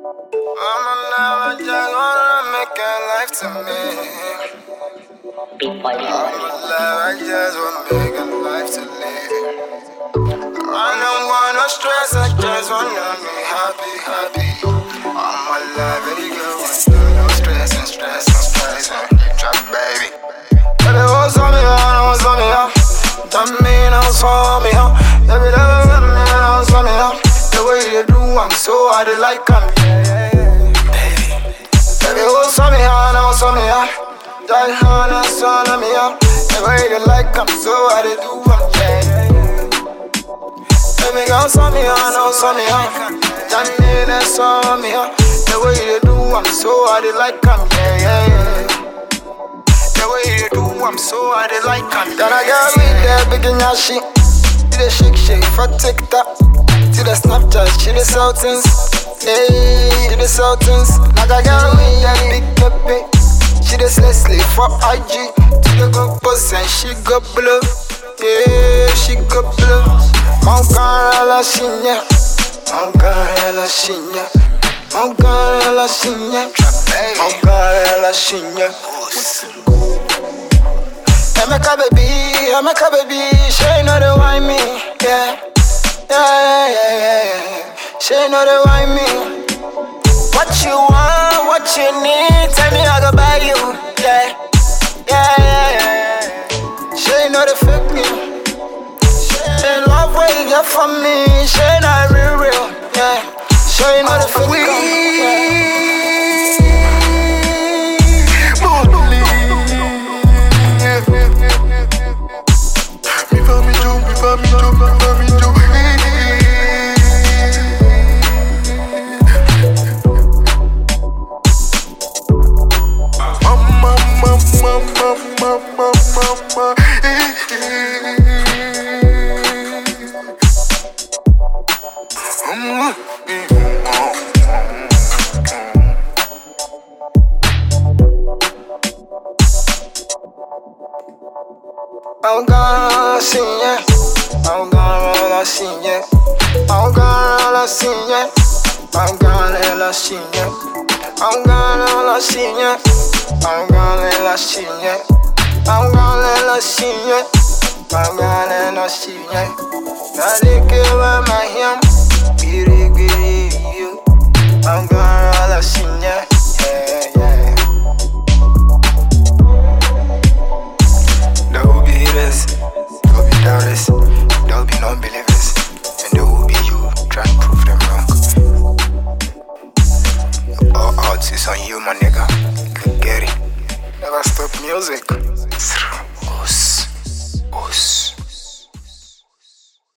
I'm alive, I just wanna make a life to me. I'm alive, I just wanna make a life to live. I don't want no stress, I just wanna be happy. I'm alive, baby girl, no stress and stress. Trap baby. Baby, what's on me, what's on me, that mean what's on me, baby, what's on me, the way you do, I'm so hard to like, baby, what's on me, what's on me, that what's on me, the way you like, I'm so hard to do, baby, what's on me, what's on me, that mean what's on me, the way you do, I'm so hard to like, the way you do, I'm so hard to like, Then I got with that big in your shit. To the shake, for TikTok. To the Snapchat, she the Sultans. Hey, to the Sultans. Like I got with that big pepe. She the Leslie for IG. To the good boss and she go blue. Yeah, she go blue. Mankara Shinya. Mankara Shinya. Mankara Shinya. Mankara Shinya. I'm a baby, she know the why me, yeah. She know the why me. What you want, what you need, tell me I go buy you, yeah. She know the fake me. She love what you get from me, she not real, yeah. She know the fake me. I'm gonna see ya. I'm gonna see ya. I'm gonna see ya. I'm gonna see ya. I'm gonna see ya. I'm gonna see ya. I'm gonna see ya. I'm gonna see ya. Nadi kewa mahim, biri you. I'm gonna see ya. There will be doubters, there will be non-believers, and there will be you trying to prove them wrong. All odds is on you, my nigga. You can get it. Never stop music.